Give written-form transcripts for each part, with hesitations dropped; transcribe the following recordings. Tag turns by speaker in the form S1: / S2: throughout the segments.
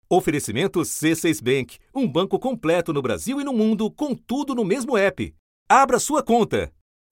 S1: Oferecimento C6 Bank, um banco completo no Brasil e no mundo, com tudo no mesmo app. Abra sua conta.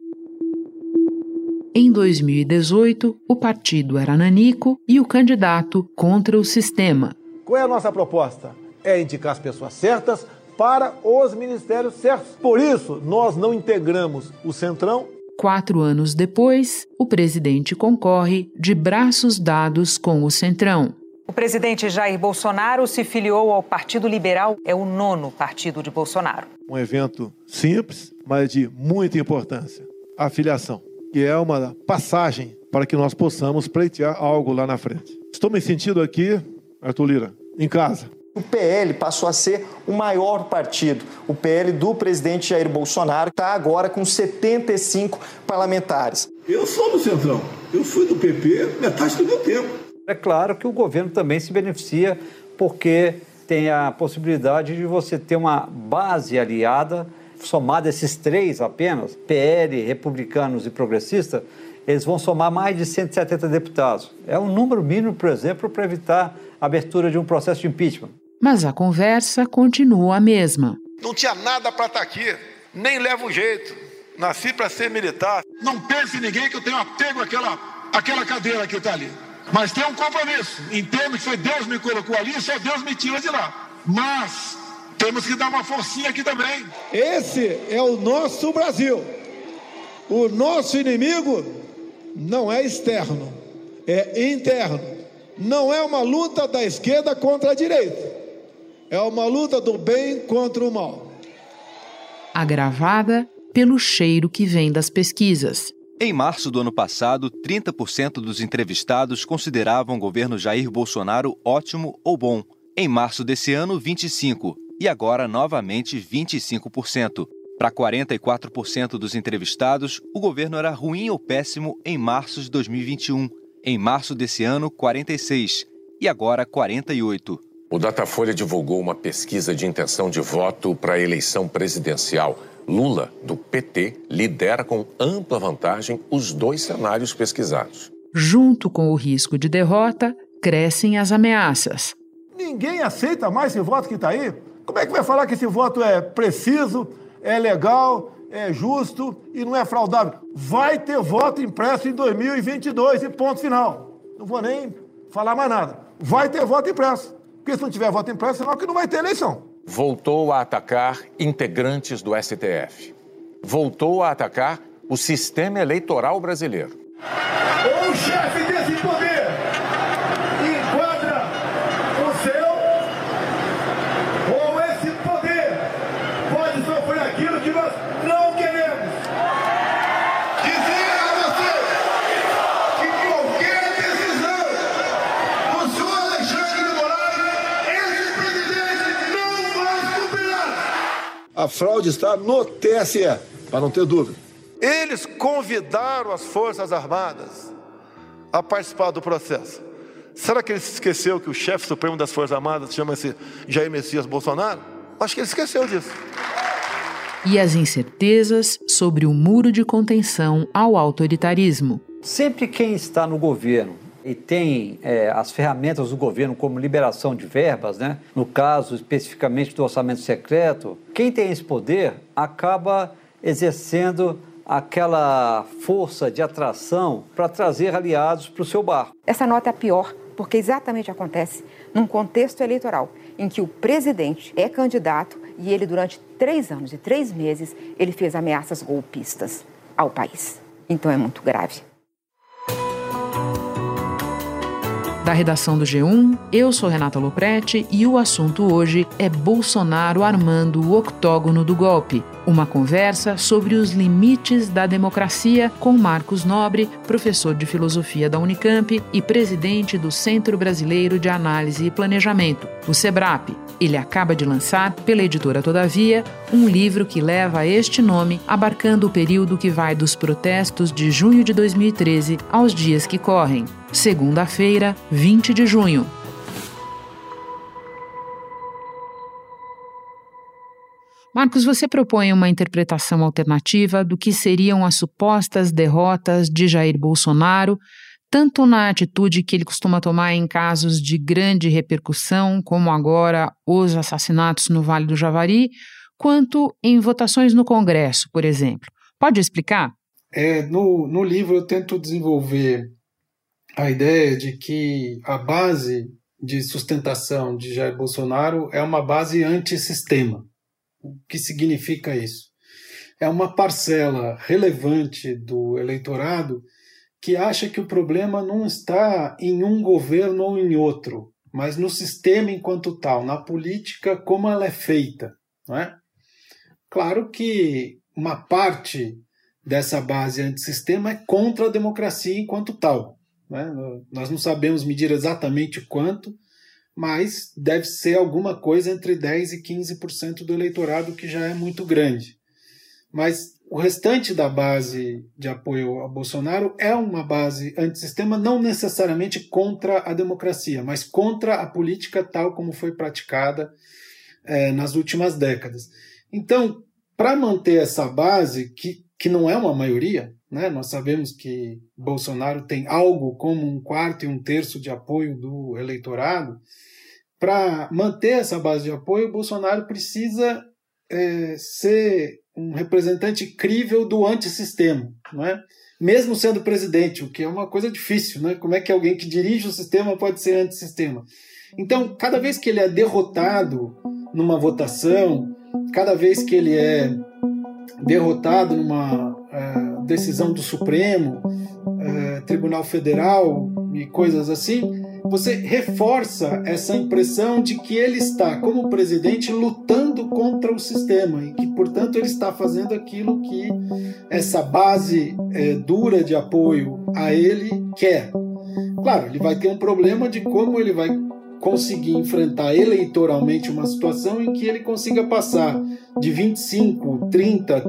S2: Em 2018, o partido era nanico e o candidato contra o sistema.
S3: Qual é a nossa proposta? É indicar as pessoas certas para os ministérios certos. Por isso, nós não integramos o Centrão.
S2: 4 anos depois, o presidente concorre de braços dados com o Centrão.
S4: O presidente Jair Bolsonaro se filiou ao Partido Liberal, é o 9º partido de Bolsonaro.
S3: Um evento simples, mas de muita importância. A filiação, que é uma passagem para que nós possamos pleitear algo lá na frente. Estou me sentindo aqui, Arthur Lira, em casa.
S5: O PL passou a ser o maior partido. O PL do presidente Jair Bolsonaro está agora com 75 parlamentares.
S6: Eu sou do Centrão. Eu fui do PP metade do meu tempo.
S7: É claro que o governo também se beneficia porque tem a possibilidade de você ter uma base aliada, somada esses 3 apenas, PL, republicanos e progressistas, eles vão somar mais de 170 deputados. É um número mínimo, por exemplo, para evitar a abertura de um processo de impeachment.
S2: Mas a conversa continua a mesma.
S6: Não tinha nada para estar aqui, nem levo jeito. Nasci para ser militar. Não pense em ninguém que eu tenho apego àquela cadeira que está ali. Mas tem um compromisso. Entendo que foi Deus que me colocou ali e só Deus me tira de lá. Mas temos que dar uma forcinha aqui também.
S3: Esse é o nosso Brasil. O nosso inimigo não é externo, é interno. Não é uma luta da esquerda contra a direita. É uma luta do bem contra o mal.
S2: Agravada pelo cheiro que vem das pesquisas.
S8: Em março do ano passado, 30% dos entrevistados consideravam o governo Jair Bolsonaro ótimo ou bom. Em março desse ano, 25%. E agora, novamente, 25%. Para 44% dos entrevistados, o governo era ruim ou péssimo em março de 2021. Em março desse ano, 46%. E agora, 48%.
S9: O Datafolha divulgou uma pesquisa de intenção de voto para a eleição presidencial. Lula, do PT, lidera com ampla vantagem os 2 cenários pesquisados.
S2: Junto com o risco de derrota, crescem as ameaças.
S3: Ninguém aceita mais esse voto que está aí. Como é que vai falar que esse voto é preciso, é legal, é justo e não é fraudável? Vai ter voto impresso em 2022 e ponto final. Não vou nem falar mais nada. Vai ter voto impresso. Porque se não tiver voto impresso, senão que não vai ter eleição.
S9: Voltou a atacar integrantes do STF. Voltou a atacar o sistema eleitoral brasileiro.
S6: Ou o chefe desse poder enquadra o seu, ou esse poder pode sofrer aquilo que nós não queremos. Dizer a você que qualquer decisão do senhor Alexandre de Moraes, esse presidente não vai cumprirá.
S3: A fraude está no TSE, para não ter dúvida. Eles convidaram as Forças Armadas a participar do processo. Será que ele se esqueceu que o chefe supremo das Forças Armadas chama-se Jair Messias Bolsonaro? Acho que ele esqueceu disso.
S2: E as incertezas sobre o muro de contenção ao autoritarismo.
S7: Sempre quem está no governo e tem as ferramentas do governo como liberação de verbas, né? No caso especificamente do orçamento secreto, quem tem esse poder acaba exercendo aquela força de atração para trazer aliados para o seu barco.
S10: Essa nota é a pior, porque exatamente acontece num contexto eleitoral em que o presidente é candidato e ele, durante 3 anos e 3 meses, ele fez ameaças golpistas ao país. Então é muito grave.
S2: Da redação do G1, eu sou Renata Lopretti e o assunto hoje é Bolsonaro armando o octógono do golpe. Uma conversa sobre os limites da democracia com Marcos Nobre, professor de filosofia da Unicamp e presidente do Centro Brasileiro de Análise e Planejamento, o SEBRAP. Ele acaba de lançar, pela editora Todavia, um livro que leva este nome, abarcando o período que vai dos protestos de junho de 2013 aos dias que correm. Segunda-feira, 20 de junho. Marcos, você propõe uma interpretação alternativa do que seriam as supostas derrotas de Jair Bolsonaro, tanto na atitude que ele costuma tomar em casos de grande repercussão, como agora os assassinatos no Vale do Javari, quanto em votações no Congresso, por exemplo. Pode explicar?
S11: No livro eu tento desenvolver a ideia de que a base de sustentação de Jair Bolsonaro é uma base antissistema. O que significa isso? É uma parcela relevante do eleitorado que acha que o problema não está em um governo ou em outro, mas no sistema enquanto tal, na política como ela é feita, não é? Claro que uma parte dessa base antissistema é contra a democracia enquanto tal, né? Nós não sabemos medir exatamente quanto, mas deve ser alguma coisa entre 10% e 15% do eleitorado, que já é muito grande. Mas o restante da base de apoio a Bolsonaro é uma base antissistema, não necessariamente contra a democracia, mas contra a política tal como foi praticada nas últimas décadas. Então, para manter essa base, que não é uma maioria, né? Nós sabemos que Bolsonaro tem algo como 1/4 e 1/3 de apoio do eleitorado. Para manter essa base de apoio, Bolsonaro precisa ser um representante crível do antissistema, não é? Mesmo sendo presidente, o que é uma coisa difícil, né? Como é que alguém que dirige o sistema pode ser antissistema? Então, cada vez que ele é derrotado numa votação, cada vez que ele é derrotado numa decisão do Supremo, Tribunal Federal e coisas assim, você reforça essa impressão de que ele está, como presidente, lutando contra o sistema e que, portanto, ele está fazendo aquilo que essa base dura de apoio a ele quer. Claro, ele vai ter um problema de como ele vai conseguir enfrentar eleitoralmente uma situação em que ele consiga passar de 25%, 30%,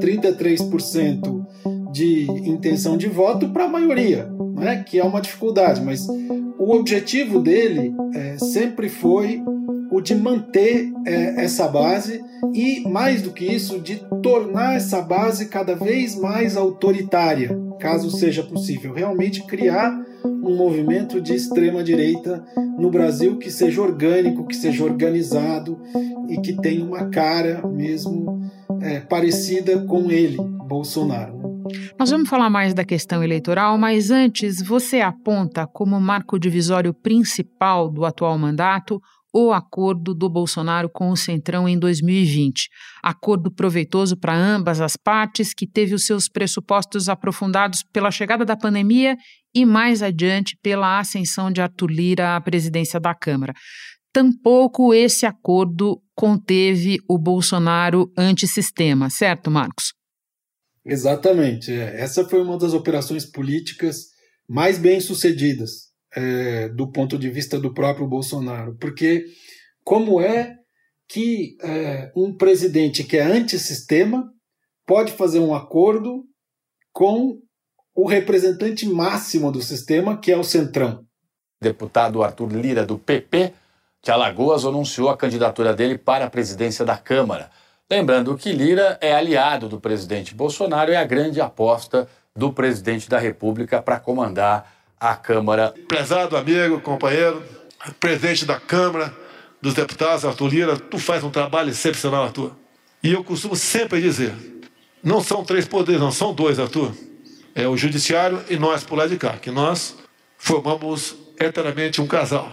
S11: 33% de intenção de voto para a maioria, né? Que é uma dificuldade, mas o objetivo dele sempre foi o de manter essa base e, mais do que isso, de tornar essa base cada vez mais autoritária, caso seja possível, realmente criar um movimento de extrema-direita no Brasil que seja orgânico, que seja organizado e que tenha uma cara mesmo parecida com ele, Bolsonaro.
S2: Nós vamos falar mais da questão eleitoral, mas antes você aponta como marco divisório principal do atual mandato o acordo do Bolsonaro com o Centrão em 2020. Acordo proveitoso para ambas as partes, que teve os seus pressupostos aprofundados pela chegada da pandemia e mais adiante pela ascensão de Arthur Lira à presidência da Câmara. Tampouco esse acordo conteve o Bolsonaro antissistema, certo, Marcos?
S11: Exatamente. Essa foi uma das operações políticas mais bem-sucedidas do ponto de vista do próprio Bolsonaro. Porque como é que um presidente que é antissistema pode fazer um acordo com o representante máximo do sistema, que é o Centrão?
S12: Deputado Arthur Lira, do PP, de Alagoas, anunciou a candidatura dele para a presidência da Câmara. Lembrando que Lira é aliado do presidente Bolsonaro e é a grande aposta do presidente da República para comandar a Câmara.
S6: Prezado amigo, companheiro, presidente da Câmara dos Deputados, Arthur Lira, tu faz um trabalho excepcional, Arthur. E eu costumo sempre dizer, não são 3 poderes, não, são 2, Arthur. É o judiciário e nós por lá de cá, que nós formamos eternamente um casal.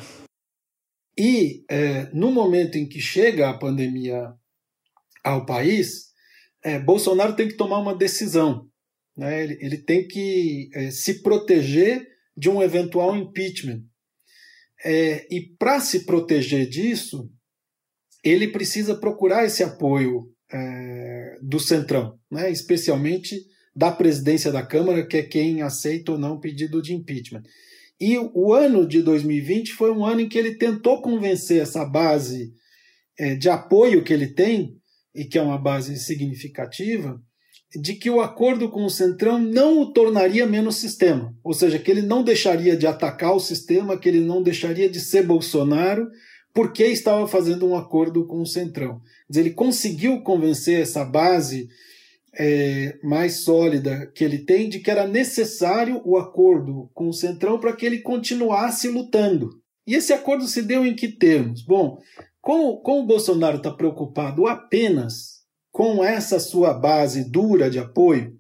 S11: E no momento em que chega a pandemia ao país, Bolsonaro tem que tomar uma decisão, né? Ele tem que se proteger de um eventual impeachment. E para se proteger disso, ele precisa procurar esse apoio do Centrão, né? Especialmente da presidência da Câmara, que é quem aceita ou não o pedido de impeachment. E o ano de 2020 foi um ano em que ele tentou convencer essa base de apoio que ele tem, e que é uma base significativa, de que o acordo com o Centrão não o tornaria menos sistema, ou seja, que ele não deixaria de atacar o sistema, que ele não deixaria de ser Bolsonaro, porque estava fazendo um acordo com o Centrão. Quer dizer, ele conseguiu convencer essa base mais sólida que ele tem, de que era necessário o acordo com o Centrão para que ele continuasse lutando. E esse acordo se deu em que termos? Bom, como o Bolsonaro está preocupado apenas com essa sua base dura de apoio,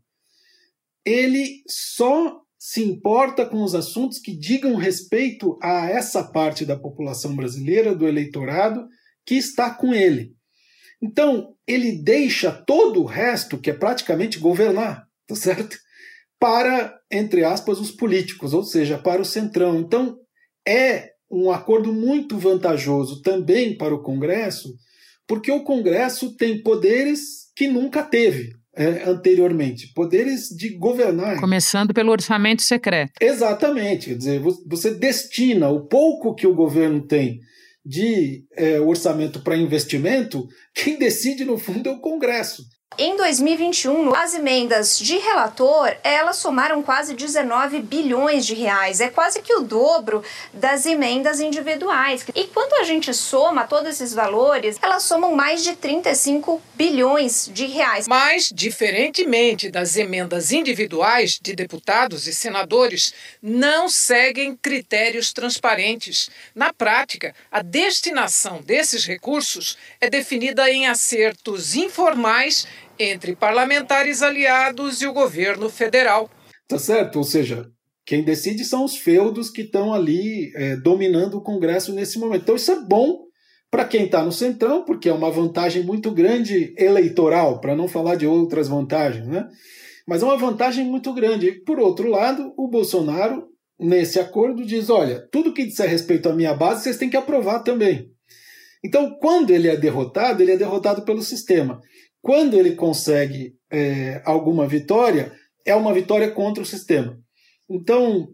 S11: ele só se importa com os assuntos que digam respeito a essa parte da população brasileira, do eleitorado, que está com ele. Então, ele deixa todo o resto, que é praticamente governar, tá certo? Para, entre aspas, os políticos, ou seja, para o Centrão. Então, é um acordo muito vantajoso também para o Congresso, porque o Congresso tem poderes que nunca teve anteriormente, poderes de governar.
S2: Começando pelo orçamento secreto.
S11: Exatamente, quer dizer, você destina o pouco que o governo tem de orçamento para investimento, quem decide no fundo é o Congresso.
S13: Em 2021, as emendas de relator, elas somaram quase 19 bilhões de reais. É quase que o dobro das emendas individuais. E quando a gente soma todos esses valores, elas somam mais de 35 bilhões de reais.
S14: Mas, diferentemente das emendas individuais de deputados e senadores, não seguem critérios transparentes. Na prática, a destinação desses recursos é definida em acertos informais entre parlamentares aliados e o governo federal.
S11: Tá certo? Ou seja, quem decide são os feudos que estão ali dominando o Congresso nesse momento. Então isso é bom para quem está no Centrão, porque é uma vantagem muito grande eleitoral, para não falar de outras vantagens, né? Mas é uma vantagem muito grande. E, por outro lado, o Bolsonaro, nesse acordo, diz, olha, tudo que disser respeito à minha base, vocês têm que aprovar também. Então, quando ele é derrotado pelo sistema. Quando ele consegue alguma vitória, é uma vitória contra o sistema. Então,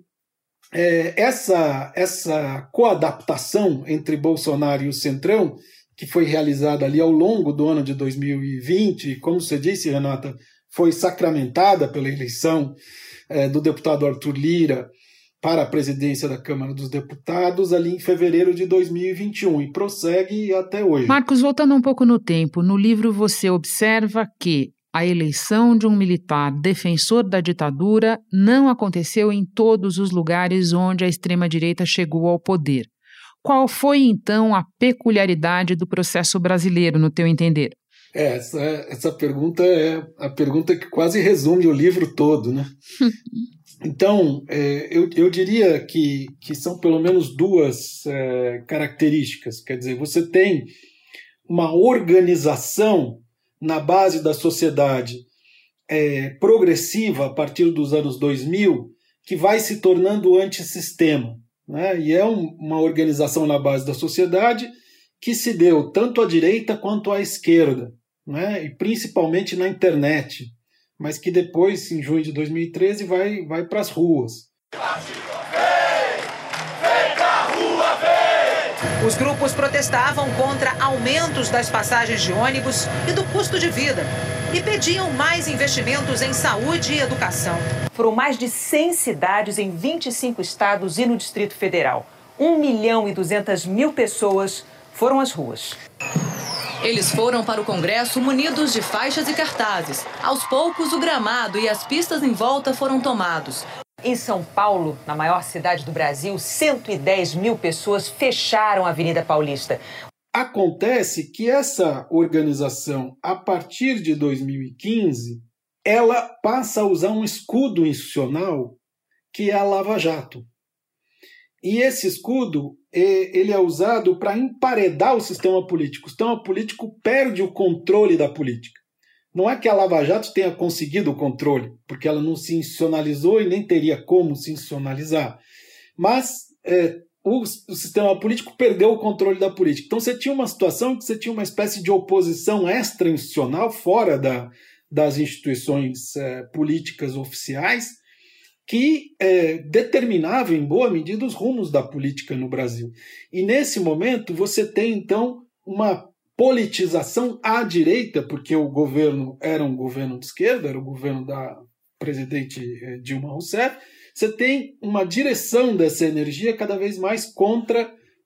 S11: essa coadaptação entre Bolsonaro e o Centrão, que foi realizada ali ao longo do ano de 2020, como você disse, Renata, foi sacramentada pela eleição do deputado Arthur Lira para a presidência da Câmara dos Deputados ali em fevereiro de 2021 e prossegue até hoje.
S2: Marcos, voltando um pouco no tempo, no livro você observa que a eleição de um militar defensor da ditadura não aconteceu em todos os lugares onde a extrema-direita chegou ao poder. Qual foi, então, a peculiaridade do processo brasileiro, no teu entender?
S11: Essa pergunta é a pergunta que quase resume o livro todo, né? Então, eu diria que são pelo menos duas características. Quer dizer, você tem uma organização na base da sociedade progressiva a partir dos anos 2000 que vai se tornando antissistema, né? E é uma organização na base da sociedade que se deu tanto à direita quanto à esquerda, né? E principalmente na internet, mas que depois, em junho de 2013, vai para as ruas.
S4: Os grupos protestavam contra aumentos das passagens de ônibus e do custo de vida e pediam mais investimentos em saúde e educação. Foram mais de 100 cidades em 25 estados e no Distrito Federal. 1.200.000 pessoas foram às ruas.
S15: Eles foram para o Congresso munidos de faixas e cartazes. Aos poucos, o gramado e as pistas em volta foram tomados.
S4: Em São Paulo, na maior cidade do Brasil, 110.000 pessoas fecharam a Avenida Paulista.
S11: Acontece que essa organização, a partir de 2015, ela passa a usar um escudo institucional que é a Lava Jato. E esse escudo ele é usado para emparedar o sistema político. O sistema político perde o controle da política. Não é que a Lava Jato tenha conseguido o controle, porque ela não se institucionalizou e nem teria como se institucionalizar. Mas o sistema político perdeu o controle da política. Então você tinha uma situação que você tinha uma espécie de oposição extra-institucional fora das instituições políticas oficiais, que determinava, em boa medida, os rumos da política no Brasil. E, nesse momento, você tem, então, uma politização à direita, porque o governo era um governo de esquerda, era o governo da presidente Dilma Rousseff. Você tem uma direção dessa energia cada vez mais contra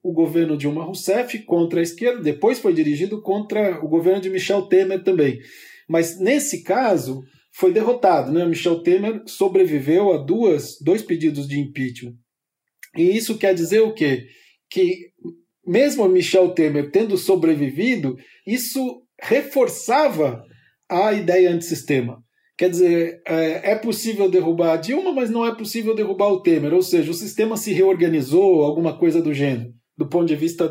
S11: o governo Dilma Rousseff contra a esquerda, depois foi dirigido contra o governo de Michel Temer também. Mas nesse caso foi derrotado, né? Michel Temer sobreviveu a dois pedidos de impeachment. E isso quer dizer o quê? Que mesmo Michel Temer tendo sobrevivido, isso reforçava a ideia antissistema. Quer dizer, é possível derrubar a Dilma, mas não é possível derrubar o Temer. Ou seja, o sistema se reorganizou, alguma coisa do gênero, do ponto de vista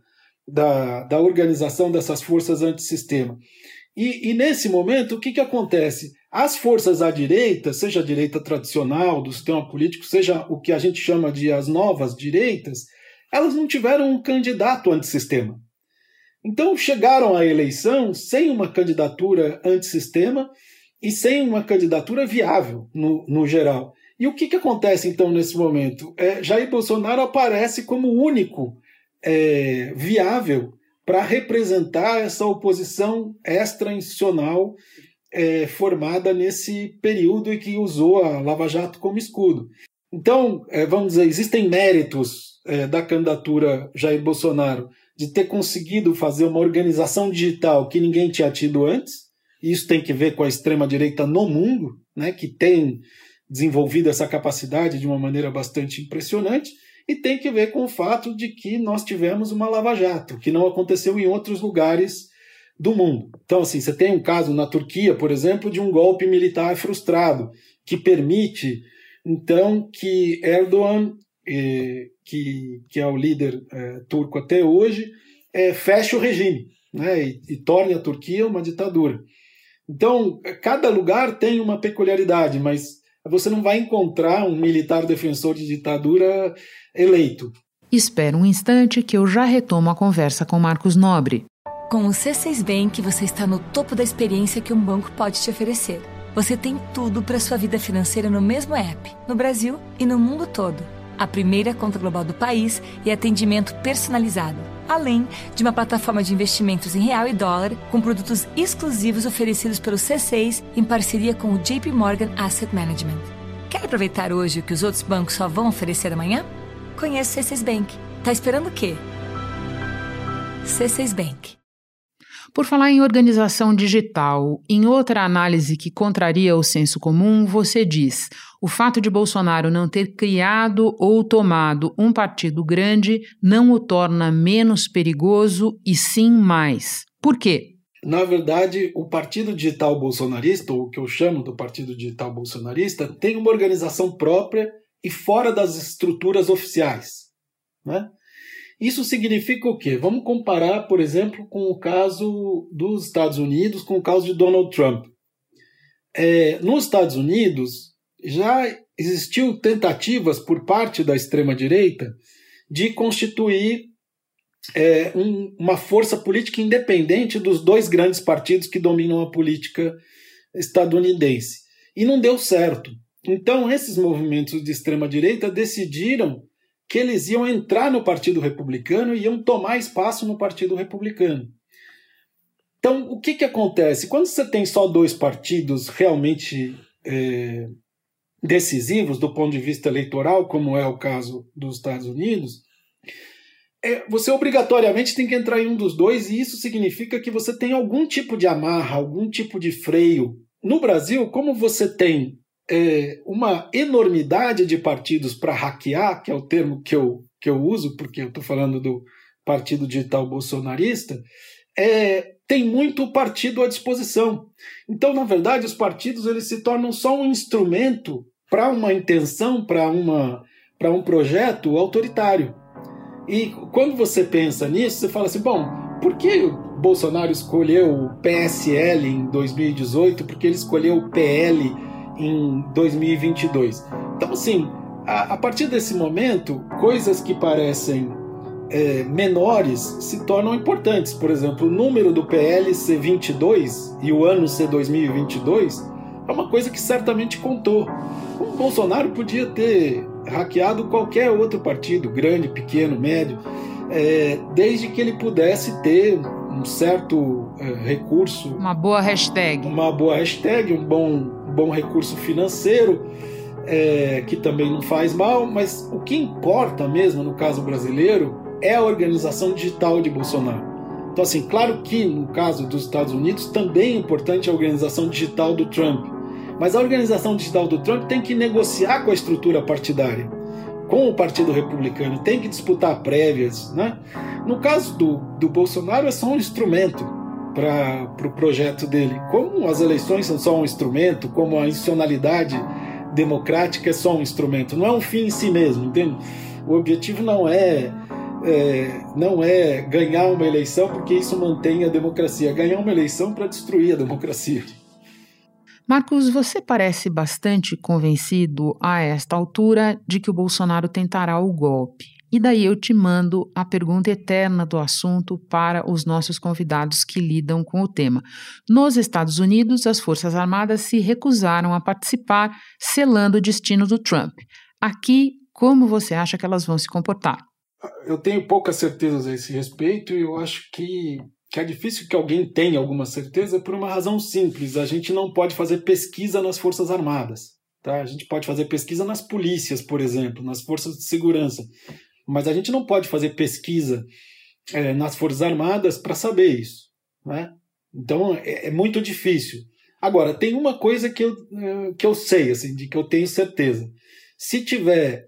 S11: da organização dessas forças antissistema. E nesse momento, o que acontece? As forças à direita, seja a direita tradicional do sistema político, seja o que a gente chama de as novas direitas, elas não tiveram um candidato antissistema. Então chegaram à eleição sem uma candidatura antissistema e sem uma candidatura viável, no geral. E o que acontece, então, nesse momento? Jair Bolsonaro aparece como o único viável para representar essa oposição extra-institucional formada nesse período e que usou a Lava Jato como escudo. Então, vamos dizer, existem méritos da candidatura Jair Bolsonaro de ter conseguido fazer uma organização digital que ninguém tinha tido antes. Isso tem que ver com a extrema-direita no mundo, né, que tem desenvolvido essa capacidade de uma maneira bastante impressionante, e tem que ver com o fato de que nós tivemos uma Lava Jato, que não aconteceu em outros lugares do mundo. Então, assim, você tem um caso na Turquia, por exemplo, de um golpe militar frustrado, que permite, então, que Erdogan, que é o líder turco até hoje, feche o regime, né, e torne a Turquia uma ditadura. Então, cada lugar tem uma peculiaridade, mas você não vai encontrar um militar defensor de ditadura eleito.
S2: Espera um instante que eu já retomo a conversa com Marcos Nobre.
S16: Com o C6 Bank, você está no topo da experiência que um banco pode te oferecer. Você tem tudo para sua vida financeira no mesmo app, no Brasil e no mundo todo. A primeira conta global do país e atendimento personalizado, além de uma plataforma de investimentos em real e dólar com produtos exclusivos oferecidos pelo C6 em parceria com o JP Morgan Asset Management. Quer aproveitar hoje o que os outros bancos só vão oferecer amanhã? Conheça o C6 Bank. Tá esperando o quê? C6 Bank.
S2: Por falar em organização digital, em outra análise que contraria o senso comum, você diz: o fato de Bolsonaro não ter criado ou tomado um partido grande não o torna menos perigoso e sim mais. Por quê?
S11: Na verdade, o Partido Digital Bolsonarista, ou o que eu chamo do Partido Digital Bolsonarista, tem uma organização própria e fora das estruturas oficiais, né? Isso significa o quê? Vamos comparar, por exemplo, com o caso dos Estados Unidos, com o caso de Donald Trump. Nos Estados Unidos, já existiu tentativas por parte da extrema-direita de constituir uma força política independente dos dois grandes partidos que dominam a política estadunidense. E não deu certo. Então, esses movimentos de extrema-direita decidiram que eles iam entrar no Partido Republicano e iam tomar espaço no Partido Republicano. Então, o que acontece? Quando você tem só dois partidos realmente decisivos do ponto de vista eleitoral, como é o caso dos Estados Unidos, você obrigatoriamente tem que entrar em um dos dois, e isso significa que você tem algum tipo de amarra, algum tipo de freio. No Brasil, como você tem uma enormidade de partidos para hackear, que é o termo que eu uso, porque eu estou falando do Partido Digital Bolsonarista, tem muito partido à disposição. Então, na verdade, os partidos eles se tornam só um instrumento para uma intenção, para um projeto autoritário. E quando você pensa nisso, você fala assim, bom, por que o Bolsonaro escolheu o PSL em 2018? Por que ele escolheu o PL em 2022. Então, assim, a partir desse momento, coisas que parecem menores se tornam importantes. Por exemplo, o número do PL ser 22 e o ano ser 2022 é uma coisa que certamente contou. O Bolsonaro podia ter hackeado qualquer outro partido, grande, pequeno, médio, desde que ele pudesse ter um certo recurso.
S2: Uma boa hashtag.
S11: Um bom recurso financeiro, que também não faz mal, mas o que importa mesmo no caso brasileiro é a organização digital de Bolsonaro. Então, assim, claro que no caso dos Estados Unidos também é importante a organização digital do Trump, mas a organização digital do Trump tem que negociar com a estrutura partidária, com o Partido Republicano, tem que disputar prévias, né? No caso do Bolsonaro é só um instrumento para o projeto dele. Como as eleições são só um instrumento, como a institucionalidade democrática é só um instrumento, não é um fim em si mesmo, entende? O objetivo não é ganhar uma eleição porque isso mantém a democracia, é ganhar uma eleição para destruir a democracia.
S2: Marcos, você parece bastante convencido a esta altura de que o Bolsonaro tentará o golpe. E daí eu te mando a pergunta eterna do assunto para os nossos convidados que lidam com o tema. Nos Estados Unidos, as Forças Armadas se recusaram a participar, selando o destino do Trump. Aqui, como você acha que elas vão se comportar?
S11: Eu tenho poucas certezas a esse respeito e eu acho que é difícil que alguém tenha alguma certeza por uma razão simples. A gente não pode fazer pesquisa nas Forças Armadas. Tá? A gente pode fazer pesquisa nas polícias, por exemplo, nas forças de segurança. Mas a gente não pode fazer pesquisa nas Forças Armadas para saber isso. Né? Então é muito difícil. Agora, tem uma coisa que eu sei, assim, de que eu tenho certeza. Se tiver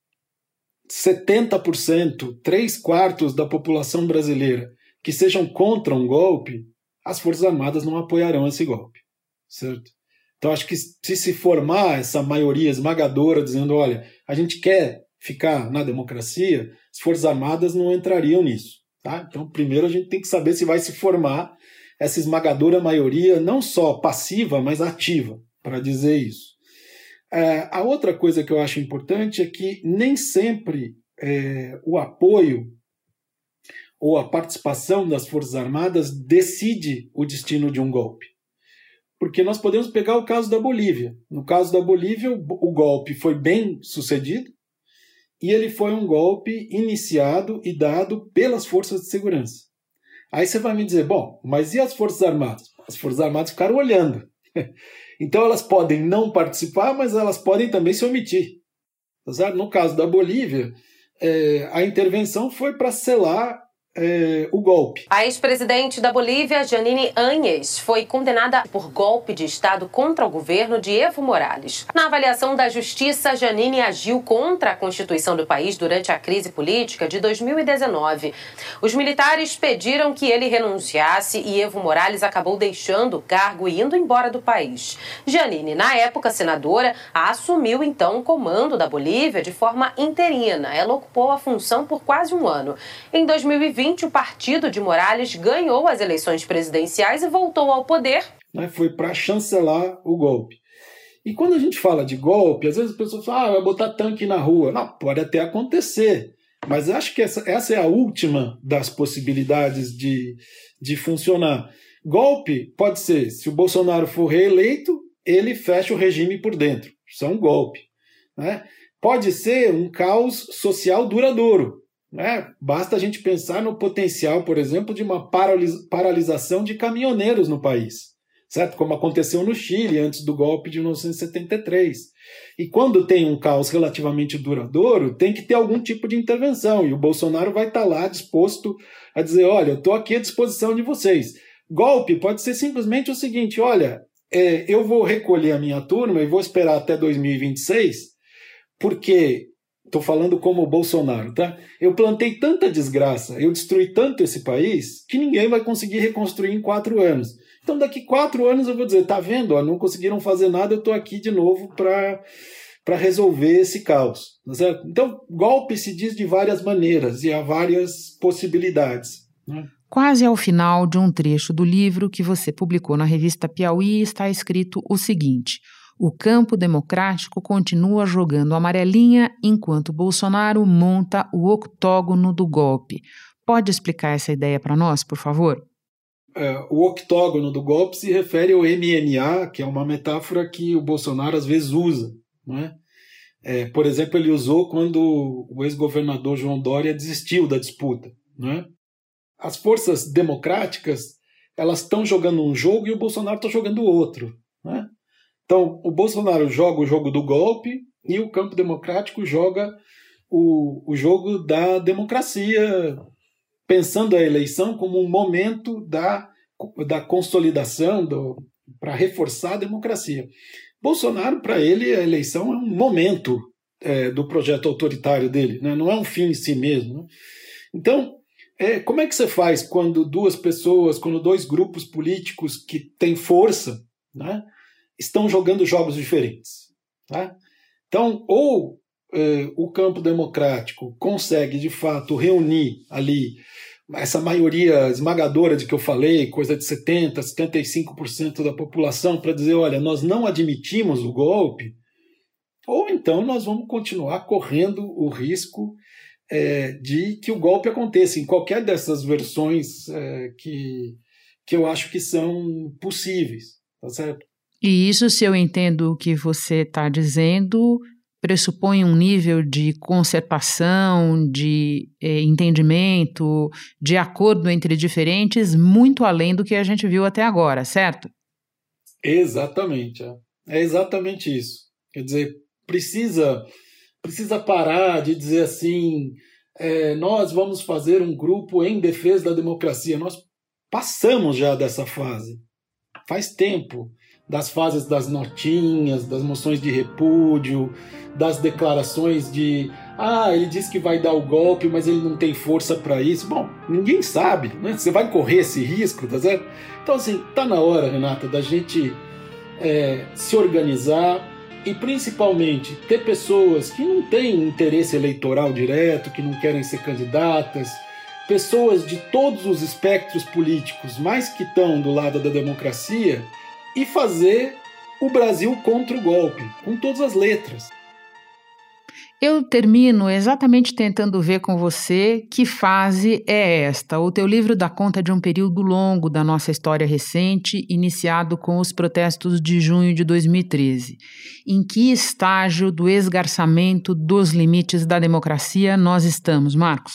S11: 70%, 3/4 da população brasileira que sejam contra um golpe, as Forças Armadas não apoiarão esse golpe, certo? Então acho que se formar essa maioria esmagadora dizendo, olha, a gente quer ficar na democracia, as Forças Armadas não entrariam nisso, tá? Então primeiro a gente tem que saber se vai se formar essa esmagadora maioria, não só passiva, mas ativa, para dizer isso. A outra coisa que eu acho importante é que nem sempre o apoio ou a participação das Forças Armadas decide o destino de um golpe. Porque nós podemos pegar o caso da Bolívia. No caso da Bolívia, o golpe foi bem sucedido e ele foi um golpe iniciado e dado pelas forças de segurança. Aí você vai me dizer, bom, mas e as Forças Armadas? As Forças Armadas ficaram olhando. Então elas podem não participar, mas elas podem também se omitir. No caso da Bolívia, a intervenção foi para selar o golpe.
S17: A ex-presidente da Bolívia, Jeanine Áñez, foi condenada por golpe de Estado contra o governo de Evo Morales. Na avaliação da Justiça, Jeanine agiu contra a Constituição do país durante a crise política de 2019. Os militares pediram que ele renunciasse e Evo Morales acabou deixando o cargo e indo embora do país. Jeanine, na época senadora, assumiu então o comando da Bolívia de forma interina. Ela ocupou a função por quase um ano. Em 2020, o partido de Morales ganhou as eleições presidenciais e voltou ao poder.
S11: Foi para chancelar o golpe. E quando a gente fala de golpe, às vezes as pessoas falam, vai botar tanque na rua. Não, pode até acontecer. Mas acho que essa é a última das possibilidades de funcionar. Golpe pode ser, se o Bolsonaro for reeleito, ele fecha o regime por dentro. Isso é um golpe. Né? Pode ser um caos social duradouro. Basta a gente pensar no potencial, por exemplo, de uma paralisação de caminhoneiros no país, certo? Como aconteceu no Chile antes do golpe de 1973. E quando tem um caos relativamente duradouro, tem que ter algum tipo de intervenção, e o Bolsonaro vai estar lá disposto a dizer, olha, eu estou aqui à disposição de vocês. Golpe pode ser simplesmente o seguinte, olha, eu vou recolher a minha turma e vou esperar até 2026, porque... Estou falando como o Bolsonaro, tá? Eu plantei tanta desgraça, eu destruí tanto esse país, que ninguém vai conseguir reconstruir em 4 anos. Então, daqui 4 anos eu vou dizer, tá vendo? Ó, não conseguiram fazer nada, eu estou aqui de novo para resolver esse caos. Tá certo? Então, golpe se diz de várias maneiras e há várias possibilidades. Né?
S2: Quase ao final de um trecho do livro que você publicou na revista Piauí está escrito o seguinte... O campo democrático continua jogando amarelinha enquanto Bolsonaro monta o octógono do golpe. Pode explicar essa ideia para nós, por favor?
S11: O octógono do golpe se refere ao MMA, que é uma metáfora que o Bolsonaro às vezes usa. Né? Por exemplo, ele usou quando o ex-governador João Dória desistiu da disputa. Né? As forças democráticas elas estão jogando um jogo e o Bolsonaro está jogando outro. Né? Então, o Bolsonaro joga o jogo do golpe e o campo democrático joga o jogo da democracia, pensando a eleição como um momento da consolidação, para reforçar a democracia. Bolsonaro, para ele, a eleição é um momento do projeto autoritário dele, né? Não é um fim em si mesmo. Né? Então, como é que você faz quando dois grupos políticos que têm força, né, estão jogando jogos diferentes? Tá? Então, ou o campo democrático consegue, de fato, reunir ali essa maioria esmagadora de que eu falei, coisa de 70%, 75% da população, para dizer, olha, nós não admitimos o golpe, ou então nós vamos continuar correndo o risco de que o golpe aconteça em qualquer dessas versões que eu acho que são possíveis, tá certo?
S2: E isso, se eu entendo o que você está dizendo, pressupõe um nível de concertação, de entendimento, de acordo entre diferentes, muito além do que a gente viu até agora, certo?
S11: Exatamente. É exatamente isso. Quer dizer, precisa parar de dizer assim, nós vamos fazer um grupo em defesa da democracia. Nós passamos já dessa fase. Faz tempo. Das fases das notinhas, das moções de repúdio, das declarações de ele diz que vai dar o golpe, mas ele não tem força para isso. Bom, ninguém sabe, né? Você vai correr esse risco, tá certo? Então, assim, tá na hora, Renata, da gente se organizar e, principalmente, ter pessoas que não têm interesse eleitoral direto, que não querem ser candidatas, pessoas de todos os espectros políticos, mas que estão do lado da democracia, e fazer o Brasil contra o golpe, com todas as letras.
S2: Eu termino exatamente tentando ver com você que fase é esta. O teu livro dá conta de um período longo da nossa história recente, iniciado com os protestos de junho de 2013. Em que estágio do esgarçamento dos limites da democracia nós estamos, Marcos?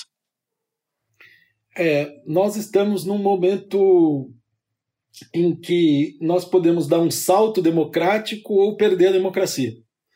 S11: Nós estamos num momento em que nós podemos dar um salto democrático ou perder a democracia.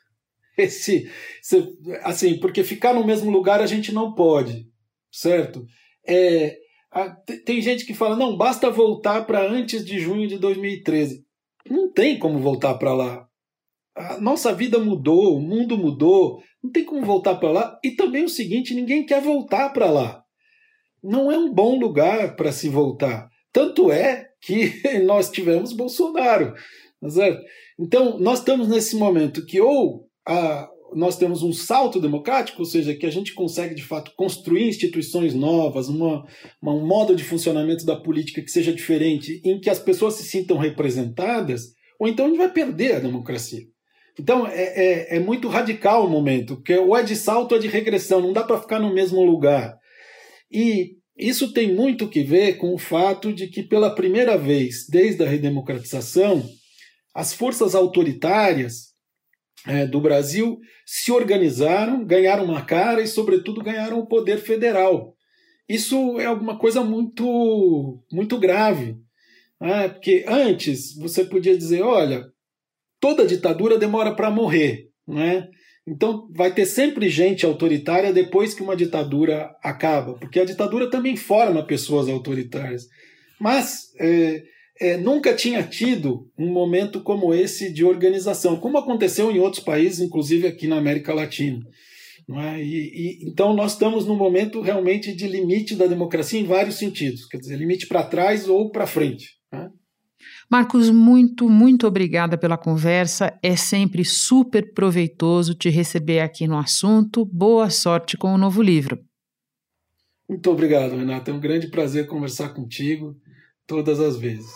S11: Assim, porque ficar no mesmo lugar a gente não pode, certo? Tem gente que fala, não, basta voltar para antes de junho de 2013. Não tem como voltar para lá. A nossa vida mudou, o mundo mudou, não tem como voltar para lá. E também o seguinte, ninguém quer voltar para lá. Não é um bom lugar para se voltar. Tanto é que nós tivemos Bolsonaro, tá certo? Então, nós estamos nesse momento que nós temos um salto democrático, ou seja, que a gente consegue, de fato, construir instituições novas, um modo de funcionamento da política que seja diferente, em que as pessoas se sintam representadas, ou então a gente vai perder a democracia. Então, é muito radical o momento, porque ou é de salto ou é de regressão, não dá para ficar no mesmo lugar. E isso tem muito que ver com o fato de que, pela primeira vez, desde a redemocratização, as forças autoritárias do Brasil se organizaram, ganharam uma cara e, sobretudo, ganharam o poder federal. Isso é alguma coisa muito, muito grave, né? Porque antes você podia dizer, olha, toda ditadura demora para morrer, né? Então vai ter sempre gente autoritária depois que uma ditadura acaba, porque a ditadura também forma pessoas autoritárias. Mas nunca tinha tido um momento como esse de organização, como aconteceu em outros países, inclusive aqui na América Latina. Não é? Então nós estamos num momento realmente de limite da democracia em vários sentidos, quer dizer, limite para trás ou para frente. Né?
S2: Marcos, muito, muito obrigada pela conversa. É sempre super proveitoso te receber aqui no assunto. Boa sorte com o novo livro.
S11: Muito obrigado, Renata. É um grande prazer conversar contigo todas as vezes.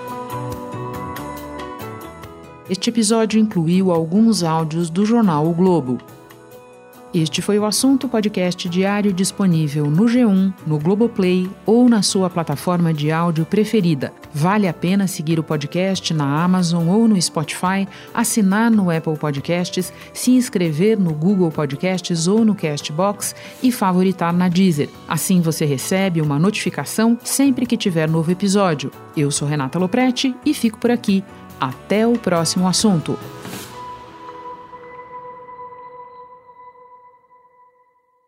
S2: Este episódio incluiu alguns áudios do jornal O Globo. Este foi o Assunto Podcast diário disponível no G1, no Globoplay ou na sua plataforma de áudio preferida. Vale a pena seguir o podcast na Amazon ou no Spotify, assinar no Apple Podcasts, se inscrever no Google Podcasts ou no Castbox e favoritar na Deezer. Assim você recebe uma notificação sempre que tiver novo episódio. Eu sou Renata Loprete e fico por aqui. Até o próximo assunto.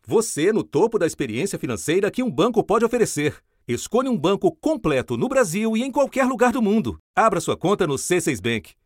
S1: Você no topo da experiência financeira que um banco pode oferecer. Escolha um banco completo no Brasil e em qualquer lugar do mundo. Abra sua conta no C6 Bank.